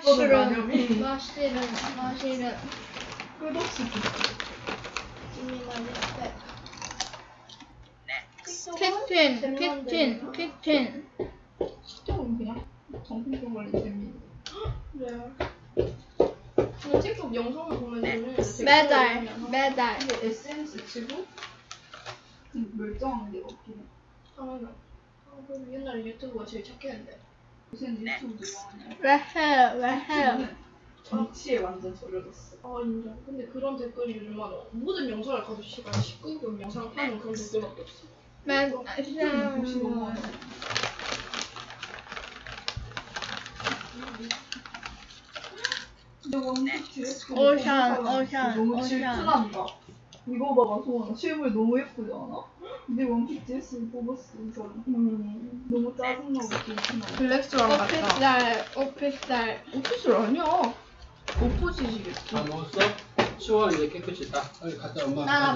머시룸. 끝없이 키친. 스톤은 그냥 정신병 재미있는. 그래요. 근데 틱톡 영상을 보면 매달. 근데 SNS 치고 멀쩡한 게 없긴 해. 그럼 옛날에 유튜브가 제일 착했는데. 요새는 유튜브도 이상하냐. 왜 해요? 정치에 완전 절여졌어. 인정. 근데 그런 댓글이 요즘 많아. 모든 영상을 가지고 시간 19금 영상 하는 그런 댓글밖에 없어. 근데 원피스 오션. 너무 질투난다. 이거 봐봐 소원아, 실물 너무 예쁘지 않아? 내 원피스 드레스 뽑았어 이 사람. 너무 짜증나고 질투나. 블랙스완 같다. 오피스달. 오피스 아니야. 오포지시겠지. 다 먹었어? 치워 이제 깨끗이 다. 빨리 갔다 엄마.